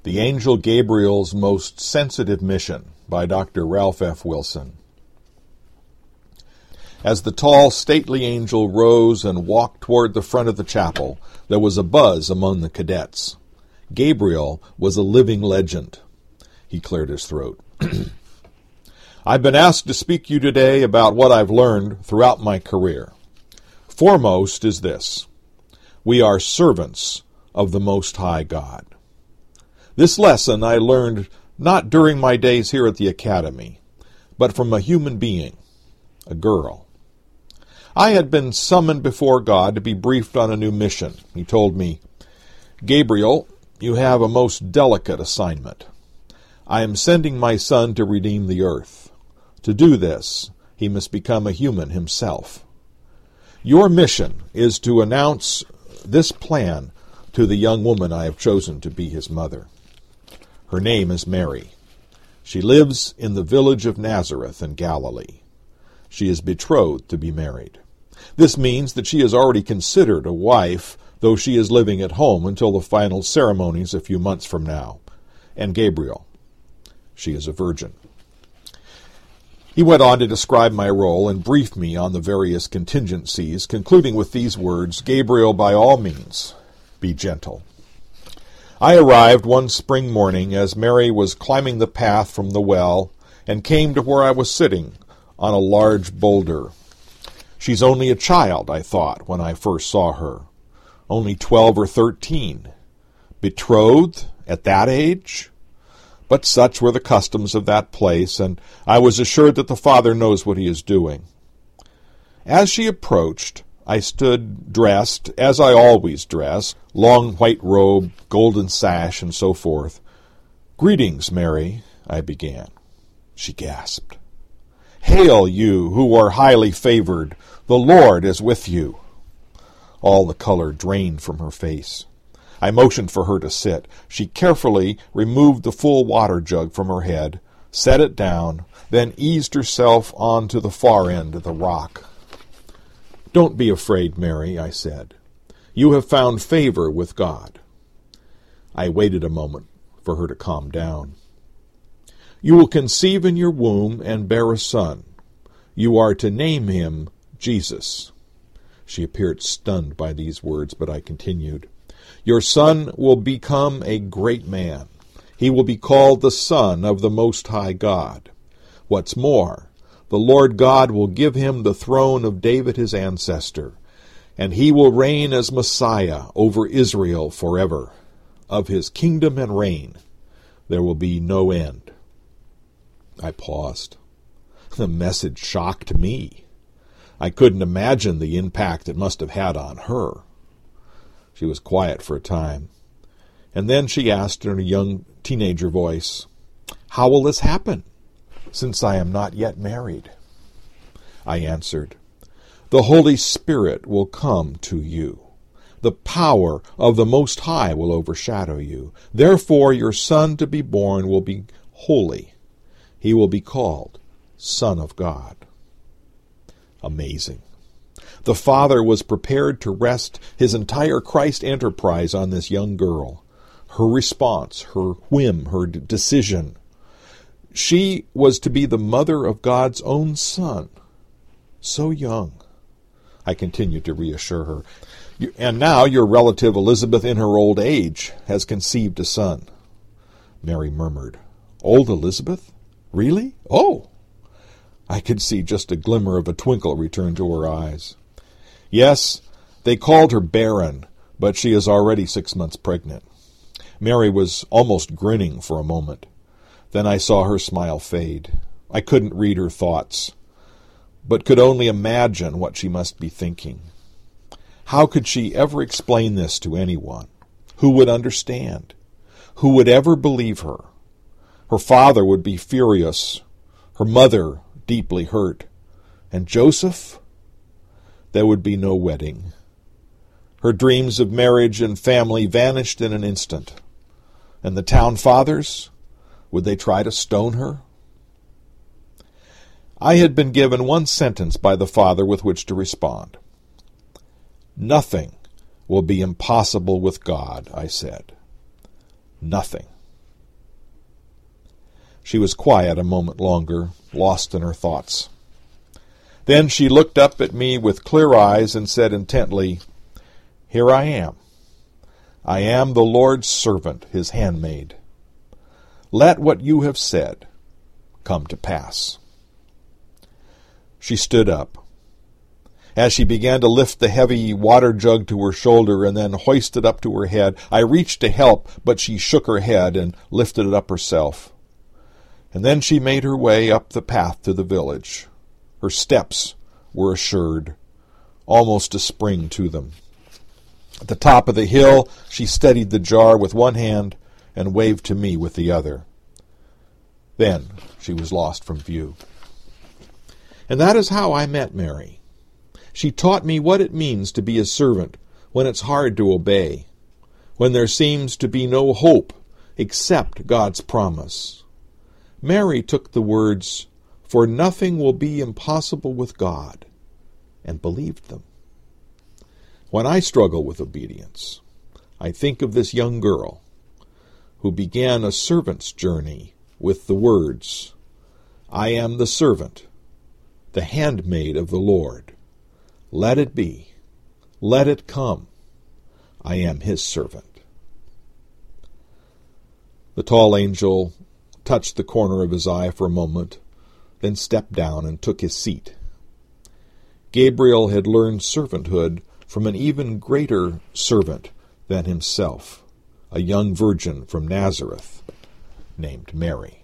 The Angel Gabriel's Most Sensitive Mission by Dr. Ralph F. Wilson. As the tall, stately angel rose and walked toward the front of the chapel, there was a buzz among the cadets. Gabriel was a living legend. He cleared his throat. I've been asked to speak to you today about what I've learned throughout my career. Foremost is this: we are servants of the Most High God. This lesson I learned not during my days here at the academy, but from a human being, a girl. I had been summoned before God to be briefed on a new mission. He told me, "Gabriel, you have a most delicate assignment. I am sending my son to redeem the earth. To do this, he must become a human himself. Your mission is to announce this plan to the young woman I have chosen to be his mother. Her name is Mary. She lives in the village of Nazareth in Galilee. She is betrothed to be married. This means that she is already considered a wife, though she is living at home until the final ceremonies a few months from now. And Gabriel, she is a virgin." He went on to describe my role and brief me on the various contingencies, concluding with these words, "Gabriel, by all means, be gentle." I arrived one spring morning as Mary was climbing the path from the well and came to where I was sitting on a large boulder. She's only a child, I thought, when I first saw her. Only 12 or 13. Betrothed at that age? But such were the customs of that place, and I was assured that the Father knows what he is doing. As she approached, I stood dressed, as I always dress, long white robe, golden sash, and so forth. "Greetings, Mary," I began. She gasped. "Hail, you who are highly favored. The Lord is with you." All the color drained from her face. I motioned for her to sit. She carefully removed the full water jug from her head, set it down, then eased herself onto the far end of the rock. "Don't be afraid, Mary," I said. "You have found favor with God." I waited a moment for her to calm down. "You will conceive in your womb and bear a son. You are to name him Jesus." She appeared stunned by these words, but I continued. "Your son will become a great man. He will be called the Son of the Most High God. What's more, the Lord God will give him the throne of David his ancestor, and he will reign as Messiah over Israel forever. Of his kingdom and reign there will be no end." I paused. The message shocked me. I couldn't imagine the impact it must have had on her. She was quiet for a time, and then she asked in a young teenager voice, "How will this happen, since I am not yet married?" I answered, "The Holy Spirit will come to you. The power of the Most High will overshadow you. Therefore your son to be born will be holy. He will be called Son of God." Amazing. The Father was prepared to rest his entire Christ enterprise on this young girl. Her response, her whim, her decision. She was to be the mother of God's own Son. So young. I continued to reassure her. "And now your relative Elizabeth, in her old age, has conceived a son." Mary murmured, "Old Elizabeth? Really? Oh!" I could see just a glimmer of a twinkle return to her eyes. "Yes, they called her barren, but she is already 6 months pregnant." Mary was almost grinning for a moment. Then I saw her smile fade. I couldn't read her thoughts, but could only imagine what she must be thinking. How could she ever explain this to anyone? Who would understand? Who would ever believe her? Her father would be furious, her mother deeply hurt, and Joseph? There would be no wedding. Her dreams of marriage and family vanished in an instant. And the town fathers? Would they try to stone her? I had been given one sentence by the Father with which to respond. "Nothing will be impossible with God," I said. Nothing. She was quiet a moment longer, lost in her thoughts. Then she looked up at me with clear eyes and said intently, "Here I am. I am the Lord's servant, his handmaid. Let what you have said come to pass." She stood up. As she began to lift the heavy water jug to her shoulder and then hoist it up to her head, I reached to help, but she shook her head and lifted it up herself. And then she made her way up the path to the village. Her steps were assured, almost a spring to them. At the top of the hill, she steadied the jar with one hand and waved to me with the other. Then she was lost from view. And that is how I met Mary. She taught me what it means to be a servant when it's hard to obey, when there seems to be no hope except God's promise. Mary took the words, "For nothing will be impossible with God," and believed them. When I struggle with obedience, I think of this young girl who began a servant's journey with the words, "I am the servant, the handmaid of the Lord. Let it be, let it come. I am his servant." The tall angel touched the corner of his eye for a moment, then stepped down and took his seat. Gabriel had learned servanthood from an even greater servant than himself, a young virgin from Nazareth named Mary.